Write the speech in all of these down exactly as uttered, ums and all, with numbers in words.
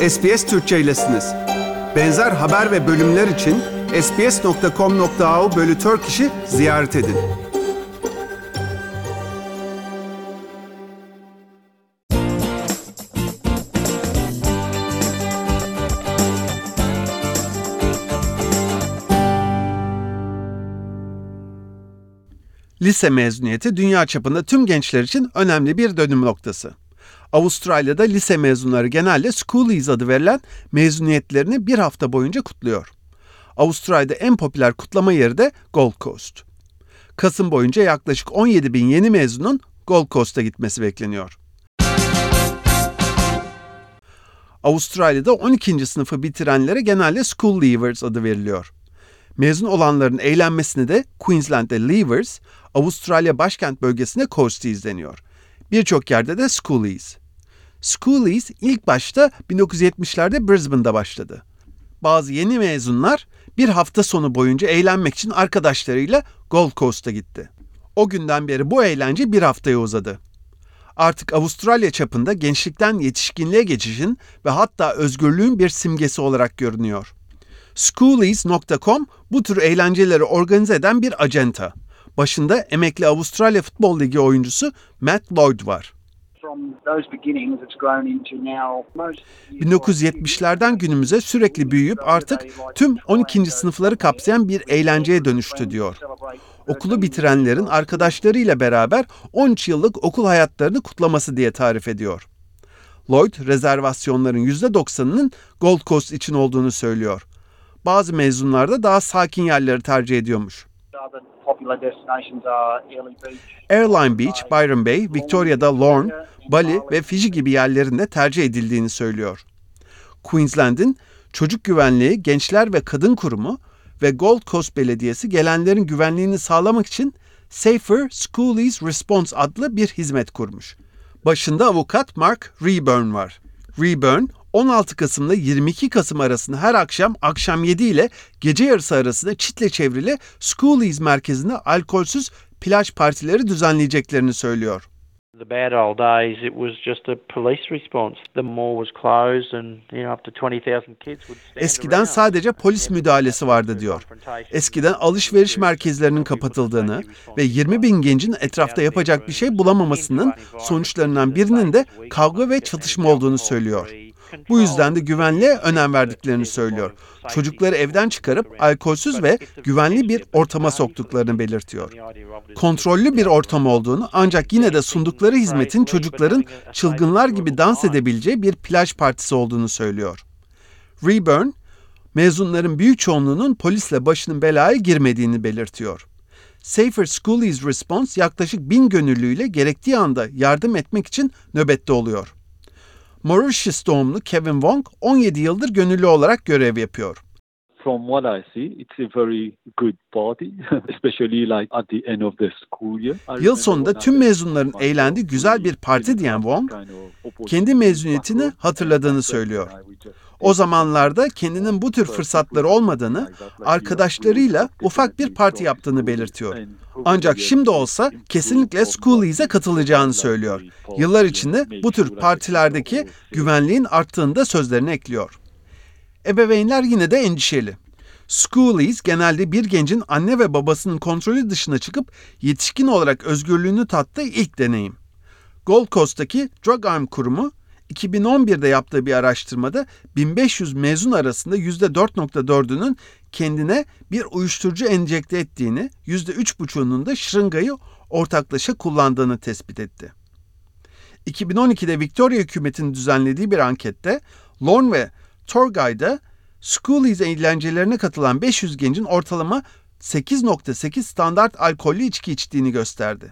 S B S Türkçe'ylesiniz. Benzer haber ve bölümler için sbs nokta com nokta a u bölü Turkish'i ziyaret edin. Lise mezuniyeti dünya çapında tüm gençler için önemli bir dönüm noktası. Avustralya'da lise mezunları genelde Schoolies adı verilen mezuniyetlerini bir hafta boyunca kutluyor. Avustralya'da en popüler kutlama yeri de Gold Coast. Kasım boyunca yaklaşık on yedi bin yeni mezunun Gold Coast'a gitmesi bekleniyor. Avustralya'da on ikinci sınıfı bitirenlere genelde School Leavers adı veriliyor. Mezun olanların eğlenmesini de Queensland'de Leavers, Avustralya başkent bölgesinde Coasties deniyor. Birçok yerde de Schoolies. Schoolies ilk başta bin dokuz yüz yetmişlerde Brisbane'da başladı. Bazı yeni mezunlar bir hafta sonu boyunca eğlenmek için arkadaşlarıyla Gold Coast'a gitti. O günden beri bu eğlence bir haftaya uzadı. Artık Avustralya çapında gençlikten yetişkinliğe geçişin ve hatta özgürlüğün bir simgesi olarak görünüyor. Schoolies nokta com bu tür eğlenceleri organize eden bir acenta. Başında emekli Avustralya Futbol Ligi oyuncusu Matt Lloyd var. bin dokuz yüz yetmişlerden günümüze sürekli büyüyüp artık tüm on ikinci sınıfları kapsayan bir eğlenceye dönüştü diyor. Okulu bitirenlerin arkadaşlarıyla beraber on üç yıllık okul hayatlarını kutlaması diye tarif ediyor. Lloyd, rezervasyonların yüzde doksanının Gold Coast için olduğunu söylüyor. Bazı mezunlar da daha sakin yerleri tercih ediyormuş. Airline Beach, Byron Bay, Victoria'da Lorne, Bali ve Fiji gibi yerlerin de tercih edildiğini söylüyor. Queensland'in Çocuk Güvenliği, Gençler ve Kadın Kurumu ve Gold Coast Belediyesi gelenlerin güvenliğini sağlamak için Safer Schoolies Response adlı bir hizmet kurmuş. Başında avukat Mark Rayburn var. Rayburn, on altı Kasım'la yirmi iki Kasım arasında her akşam akşam yedi ile gece yarısı arasında çitle çevrili Schoolies merkezinde alkolsüz plaj partileri düzenleyeceklerini söylüyor. The bad old days, it was just a police response. The mall was closed and you know up to twenty thousand kids would stand Eskiden around. sadece polis müdahalesi vardı diyor. Eskiden alışveriş merkezlerinin kapatıldığını ve yirmi bin gencin etrafta yapacak bir şey bulamamasının sonuçlarından birinin de kavga ve çatışma olduğunu söylüyor. Bu yüzden de güvenliğe önem verdiklerini söylüyor. Çocukları evden çıkarıp alkolsüz ve güvenli bir ortama soktuklarını belirtiyor. Kontrollü bir ortam olduğunu ancak yine de sundukları hizmetin çocukların çılgınlar gibi dans edebileceği bir plaj partisi olduğunu söylüyor. Rayburn, mezunların büyük çoğunluğunun polisle başının belaya girmediğini belirtiyor. Safer Schoolies Response yaklaşık bin gönüllüyle gerektiği anda yardım etmek için nöbette oluyor. Mauritius doğumlu Kevin Wong on yedi yıldır gönüllü olarak görev yapıyor. From what I see, it's a very good party, especially like at the end of the school year. Yıl sonunda tüm mezunların eğlendiği güzel bir parti diyen Wong, kendi mezuniyetini hatırladığını söylüyor. O zamanlarda kendinin bu tür fırsatları olmadığını, arkadaşlarıyla ufak bir parti yaptığını belirtiyor. Ancak şimdi olsa kesinlikle Schoolies'e katılacağını söylüyor. Yıllar içinde bu tür partilerdeki güvenliğin arttığını da sözlerine ekliyor. Ebeveynler yine de endişeli. Schoolies genelde bir gencin anne ve babasının kontrolü dışına çıkıp yetişkin olarak özgürlüğünü tattığı ilk deneyim. Gold Coast'taki Drug Arm Kurumu, iki bin on birde yaptığı bir araştırmada bin beş yüz mezun arasında yüzde dört virgül dördünün kendine bir uyuşturucu enjekte ettiğini, yüzde üç virgül beşinin de şırıngayı ortaklaşa kullandığını tespit etti. iki bin on ikide Victoria hükümetinin düzenlediği bir ankette Lorne ve Torgay'da Schoolies eğlencelerine katılan beş yüz gencin ortalama sekiz virgül sekiz standart alkollü içki içtiğini gösterdi.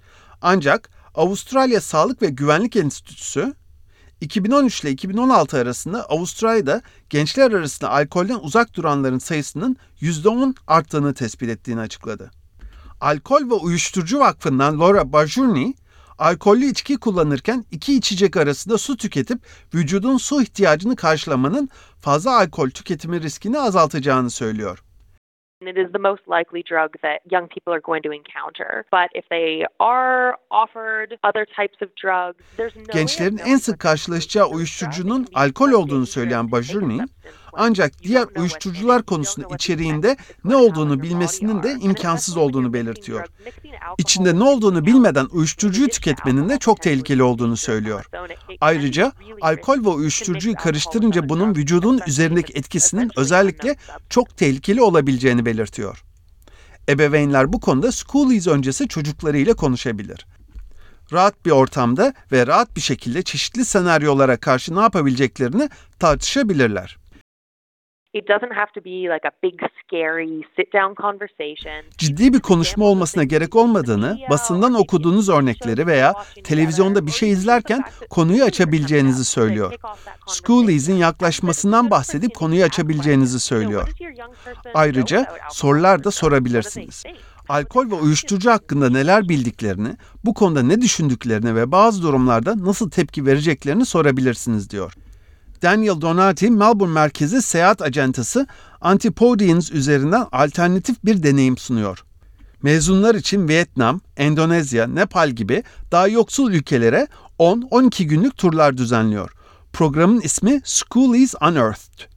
Ancak Avustralya Sağlık ve Güvenlik Enstitüsü, iki bin on üç ile iki bin on altı arasında Avustralya'da gençler arasında alkolden uzak duranların sayısının yüzde on arttığını tespit ettiğini açıkladı. Alkol ve Uyuşturucu Vakfı'ndan Laura Bajuni, alkollü içki kullanırken iki içecek arasında su tüketip vücudun su ihtiyacını karşılamanın fazla alkol tüketimi riskini azaltacağını söylüyor. It is the most likely drug that young people are going to encounter. But if they are offered other types of drugs, there's no Gençlerin en sık karşılaşacağı uyuşturucunun alkol olduğunu söyleyen Bajurni, ancak diğer uyuşturucular konusunda içeriğinde ne olduğunu bilmesinin de imkansız olduğunu belirtiyor. İçinde ne olduğunu bilmeden uyuşturucuyu tüketmenin de çok tehlikeli olduğunu söylüyor. Ayrıca alkol ve uyuşturucuyu karıştırınca bunun vücudun üzerindeki etkisinin özellikle çok tehlikeli olabileceğini belirtiyor. Ebeveynler bu konuda Schoolies öncesi çocuklarıyla konuşabilir. Rahat bir ortamda ve rahat bir şekilde çeşitli senaryolara karşı ne yapabileceklerini tartışabilirler. It doesn't have to be like a big scary sit down conversation. Ciddi bir konuşma olmasına gerek olmadığını, basından okuduğunuz örnekleri veya televizyonda bir şey izlerken konuyu açabileceğinizi söylüyor. Schoolies'in yaklaşmasından bahsedip konuyu açabileceğinizi söylüyor. Ayrıca sorular da sorabilirsiniz. Alkol ve uyuşturucu hakkında neler bildiklerini, bu konuda ne düşündüklerini ve bazı durumlarda nasıl tepki vereceklerini sorabilirsiniz diyor. Daniel Donati, Melbourne merkezi seyahat acentası Antipodeans üzerinden alternatif bir deneyim sunuyor. Mezunlar için Vietnam, Endonezya, Nepal gibi daha yoksul ülkelere on on iki günlük turlar düzenliyor. Programın ismi Schoolies Unearthed.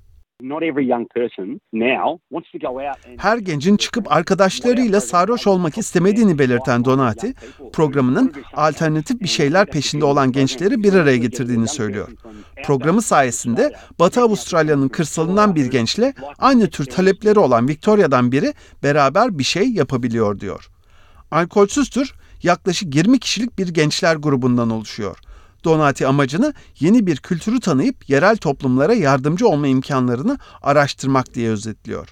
Her gencin çıkıp arkadaşlarıyla sarhoş olmak istemediğini belirten Donati, programının alternatif bir şeyler peşinde olan gençleri bir araya getirdiğini söylüyor. Programı sayesinde Batı Avustralya'nın kırsalından bir gençle aynı tür talepleri olan Victoria'dan biri beraber bir şey yapabiliyor diyor. Alkolsüz tur yaklaşık yirmi kişilik bir gençler grubundan oluşuyor. Donati amacını yeni bir kültürü tanıyıp yerel toplumlara yardımcı olma imkanlarını araştırmak diye özetliyor.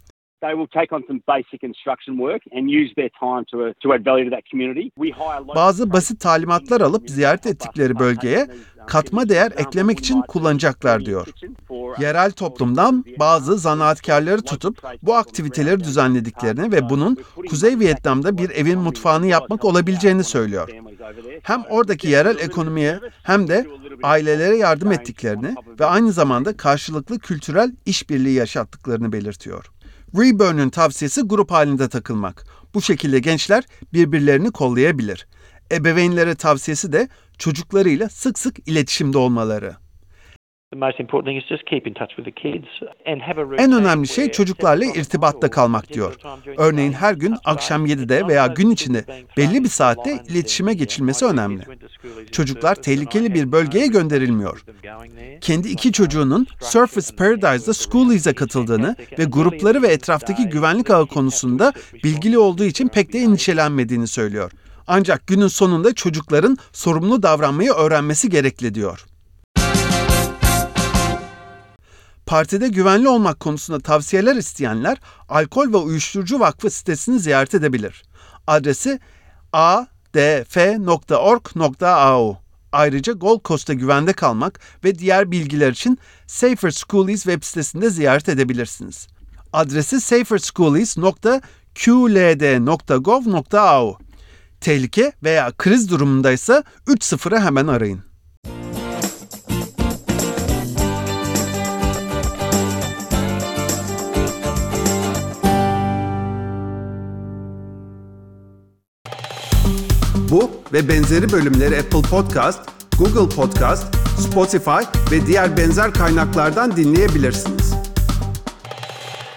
Bazı basit talimatlar alıp ziyaret ettikleri bölgeye katma değer eklemek için kullanacaklar diyor. Yerel toplumdan bazı zanaatkarları tutup bu aktiviteleri düzenlediklerini ve bunun Kuzey Vietnam'da bir evin mutfağını yapmak olabileceğini söylüyor. Hem oradaki yerel ekonomiye hem de ailelere yardım ettiklerini ve aynı zamanda karşılıklı kültürel işbirliği yaşattıklarını belirtiyor. Reburn'un tavsiyesi grup halinde takılmak. Bu şekilde gençler birbirlerini kollayabilir. Ebeveynlere tavsiyesi de çocuklarıyla sık sık iletişimde olmaları. En önemli şey çocuklarla irtibatta kalmak diyor. Örneğin her gün akşam yedide veya gün içinde belli bir saatte iletişime geçilmesi önemli. Çocuklar tehlikeli bir bölgeye gönderilmiyor. Kendi iki çocuğunun Surfers Paradise'da Schoolies'e katıldığını ve grupları ve etraftaki güvenlik ağı konusunda bilgili olduğu için pek de endişelenmediğini söylüyor. Ancak günün sonunda çocukların sorumlu davranmayı öğrenmesi gerekli diyor. Partide güvenli olmak konusunda tavsiyeler isteyenler Alkol ve Uyuşturucu Vakfı sitesini ziyaret edebilir. Adresi a d f nokta org nokta a u. Ayrıca Gold Coast'ta güvende kalmak ve diğer bilgiler için Safer Schoolies web sitesinde ziyaret edebilirsiniz. Adresi safer schoolies nokta q l d nokta gov nokta a u. Tehlike veya kriz durumundaysa üç sıfırı hemen arayın. Bu ve benzeri bölümleri Apple Podcast, Google Podcast, Spotify ve diğer benzer kaynaklardan dinleyebilirsiniz.